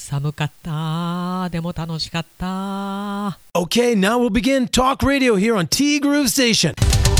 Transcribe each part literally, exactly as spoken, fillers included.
寒かった。でも楽しかった。 Okay, now we'll begin Talk Radio here on T Groove Station.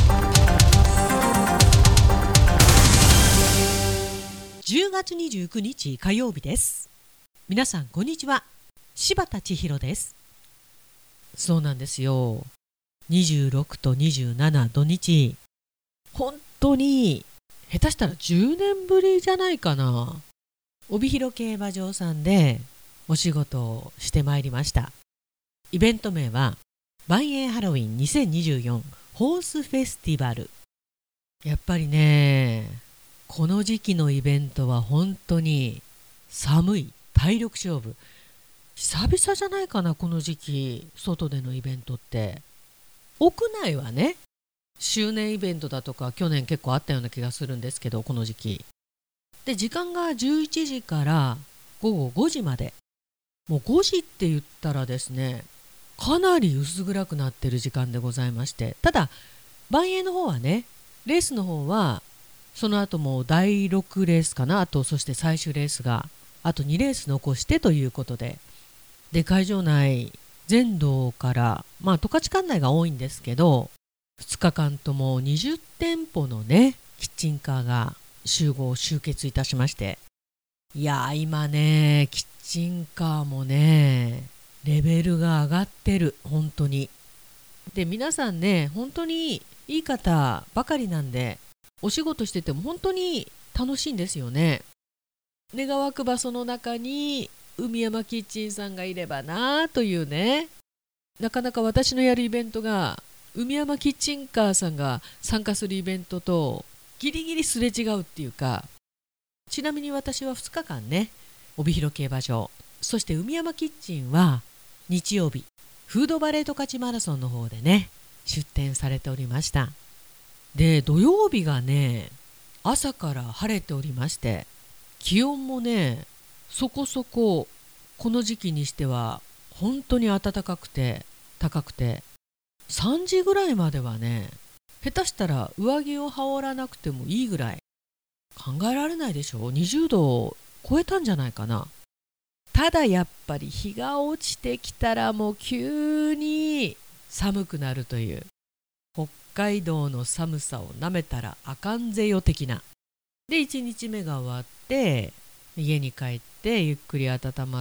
じゅうがつにじゅうくにち火曜日です。皆さんこんにちは。柴田千尋です。そうなんですよ。にじゅうろくとにじゅうなな土日。本当に下手したらじゅうねんぶりじゃないかな。帯広競馬場さんでお仕事をしてまいりました。イベント名は万栄ハロウィンにせんにじゅうよんホースフェスティバル。やっぱりね、この時期のイベントは本当に寒い、体力勝負。久々じゃないかな、この時期外でのイベントって。屋内はね、周年イベントだとか去年結構あったような気がするんですけど、この時期で時間がじゅういちじからごごごじまで。もうごじって言ったらですね、かなり薄暗くなってる時間でございまして、ただ万栄の方はね、レースの方はその後もだいろくレースかな、あとそして最終レースがあとにレース残してということで、で会場内全道からまあ十勝管内が多いんですけど、ふつかかんともにじゅってんぽのねキッチンカーが集合集結いたしまして、いや今ねキッチンカーもねレベルが上がってる本当に。で皆さんね本当にいい方ばかりなんで、お仕事してても本当に楽しいんですよね。願わくばその中に海山キッチンさんがいればなというね。なかなか私のやるイベントが海山キッチンカーさんが参加するイベントとギリギリすれ違うっていうか、ちなみに私はふつかかんね、帯広競馬場、そして海山キッチンは日曜日フードバレート勝ちマラソンの方でね出店されておりました。で土曜日がね朝から晴れておりまして、気温もねそこそここの時期にしては本当に暖かくて高くて、さんじぐらいまではね下手したら上着を羽織らなくてもいいぐらい、考えられないでしょ、にじゅうどを超えたんじゃないかな。ただやっぱり日が落ちてきたらもう急に寒くなるという、北海道の寒さをなめたらあかんぜよ的な。でいちにちめが終わって家に帰ってゆっくり温まって、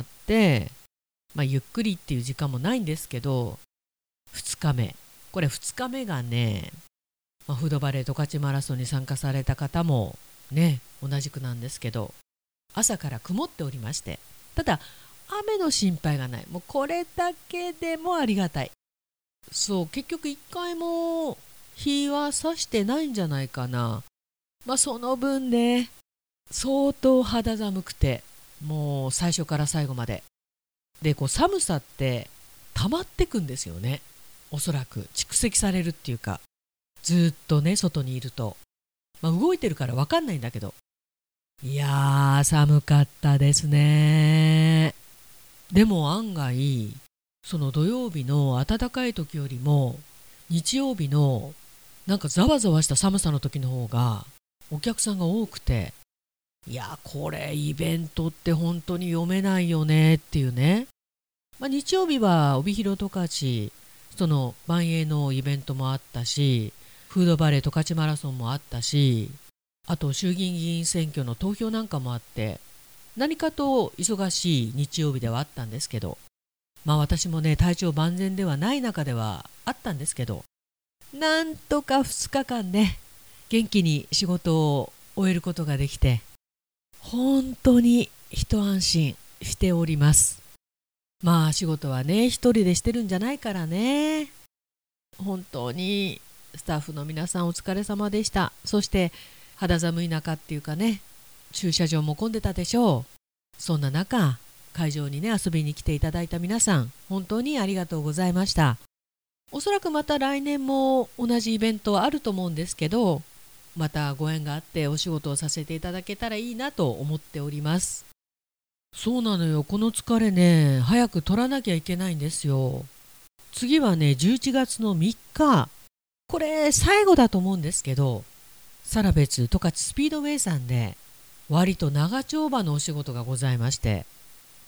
まあゆっくりっていう時間もないんですけど、ふつかめ、これふつかめがね、まあ、フードバレート勝ちマラソンに参加された方もね同じくなんですけど、朝から曇っておりまして、ただ雨の心配がない。もうこれだけでもありがたい。そう結局一回も日は差してないんじゃないかな。まあその分ね相当肌寒くて、もう最初から最後までで、こう寒さって溜まってくんですよね。おそらく蓄積されるっていうか、ずっとね外にいると、まあ、動いてるから分かんないんだけど、いやー寒かったですね。でも案外その土曜日の暖かい時よりも日曜日のなんかざわざわした寒さの時の方がお客さんが多くて、いやこれイベントって本当に読めないよねっていうね。まあ、日曜日は帯広十勝その万栄のイベントもあったし、フードバレー十勝マラソンもあったし、あと衆議院議員選挙の投票なんかもあって、何かと忙しい日曜日ではあったんですけど、まあ私もね体調万全ではない中ではあったんですけど、なんとかふつかかんね元気に仕事を終えることができて、本当に一安心しております。まあ仕事はね一人でしてるんじゃないからね。本当にスタッフの皆さんお疲れ様でした。そして肌寒い中っていうかね、駐車場も混んでたでしょう。そんな中会場にね遊びに来ていただいた皆さん本当にありがとうございました。おそらくまた来年も同じイベントはあると思うんですけど、またご縁があってお仕事をさせていただけたらいいなと思っております。そうなのよ、この疲れね早く取らなきゃいけないんですよ。次はねじゅういちがつのみっか、これ最後だと思うんですけど、サラベツ十勝スピードウェイさんで割と長丁場のお仕事がございまして、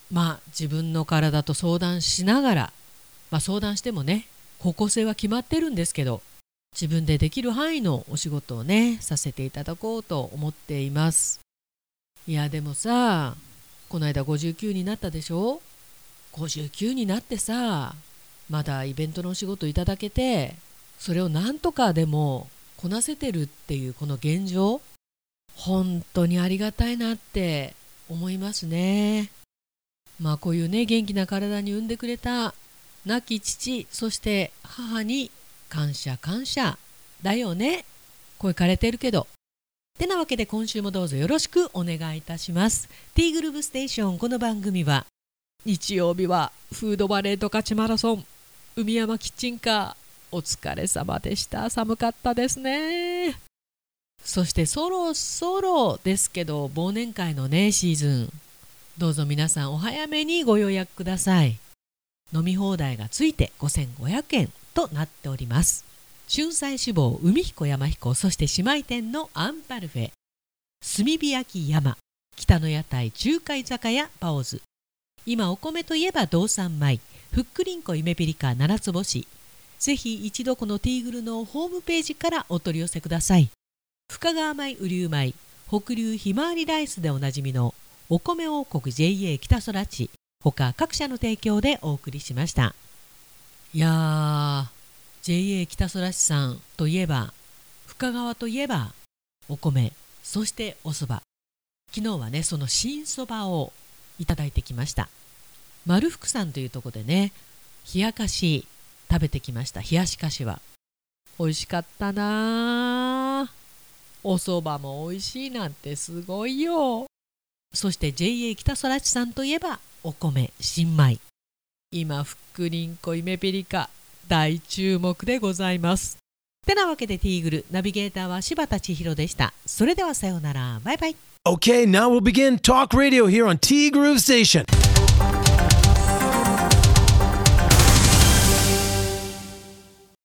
まあ自分の体と相談しながら、まあ相談してもね、方向性は決まってるんですけど、自分でできる範囲のお仕事をね、させていただこうと思っています。いやでもさ、この間ごじゅうきゅうになったでしょ。ごじゅうきゅうになってさ、まだイベントのお仕事いただけて、それをなんとかでもこなせてるっていうこの現状、本当にありがたいなって思いますね。まあこういうね、元気な体に産んでくれた亡き父、そして母に感謝感謝だよね。声枯れてるけど。てなわけで今週もどうぞよろしくお願いいたします。ティーグルーヴステーション、この番組は日曜日はフードバレー十勝マラソン、海山キッチンカー、お疲れ様でした。寒かったですね。そしてそろそろですけど、忘年会のねシーズン、どうぞ皆さんお早めにご予約ください。飲み放題がついてごせんごひゃくえんとなっております。春菜志望、海彦山彦、そして姉妹店のアンパルフェ、炭火焼き山、北の屋台中華居酒屋パオズ、今お米といえば道産米、ふっくりんこ夢ピリカ七つ星。ぜひ一度このティーグルのホームページからお取り寄せください。深川米、雨竜米、北流ひまわりライスでおなじみのお米王国 ジェイエー 北空地、他各社の提供でお送りしました。いやー、ジェイエー 北空地さんといえば、深川といえばお米、そしてお蕎麦。昨日はね、その新蕎麦をいただいてきました。丸福さんというところでね、冷やかし食べてきました。冷やしかしは美味しかったな。お蕎麦も美味しいなんてすごいよ。そして ジェイエー 北空地さんといえばお米、新米。今ふっくりんこ夢ピリカ大注目でございます。てなわけでティーグルナビゲーターは柴田千尋でした。それではさようなら、バイバイ。 Okay, now we'll begin Talk Radio here on T Groove Station.